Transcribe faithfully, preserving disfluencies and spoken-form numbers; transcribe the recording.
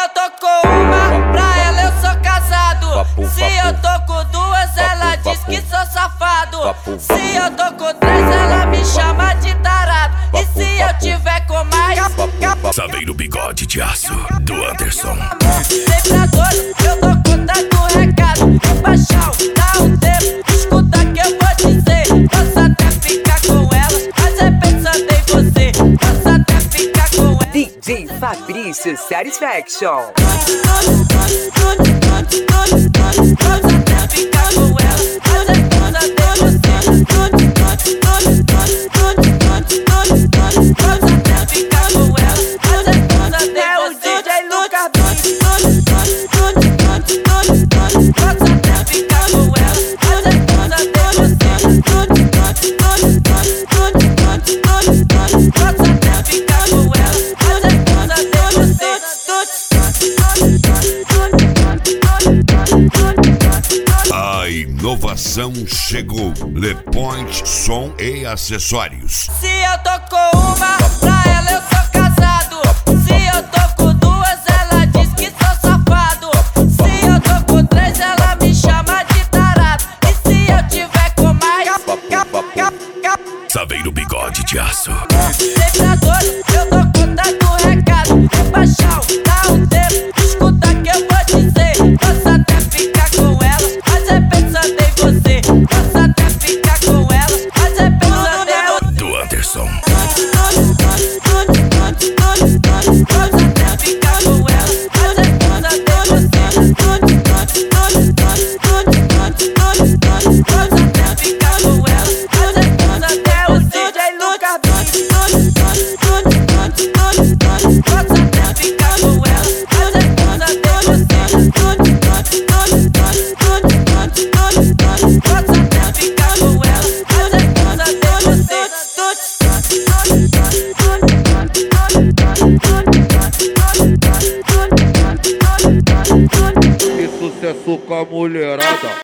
eu tô com uma, pra ela eu sou casado. Se eu tô com duas, ela diz que sou safado. Se eu tô com três, ela me chama de tarado. E se eu tiver com mais, Saveiro Bigode de Aço, do Anderson. Vem pra dois, eu tô contando recado. Paixão, dá um tempo, escuta que eu vou dizer. Posso até ficar com elas, mas é pensando em você. Posso até ficar com elas. D J Fabrício Satisfaction. A inovação chegou. Le Point Som e Acessórios. Se eu tô com uma, pra ela eu sou casado. Se eu tô com duas, ela diz que sou safado. Se eu tô com três, ela me chama de tarado. E se eu tiver com mais, Saveiro Bigode de Aço. vem pra dois, eu tô contando recado. Paixão, dá um tempo, escuta que eu vou dizer. Posso até ficar com elas, mas é pensando em você. Posso até ficar com elas, mas é pensando em você. Do Anderson. Que sucesso com a mulherada.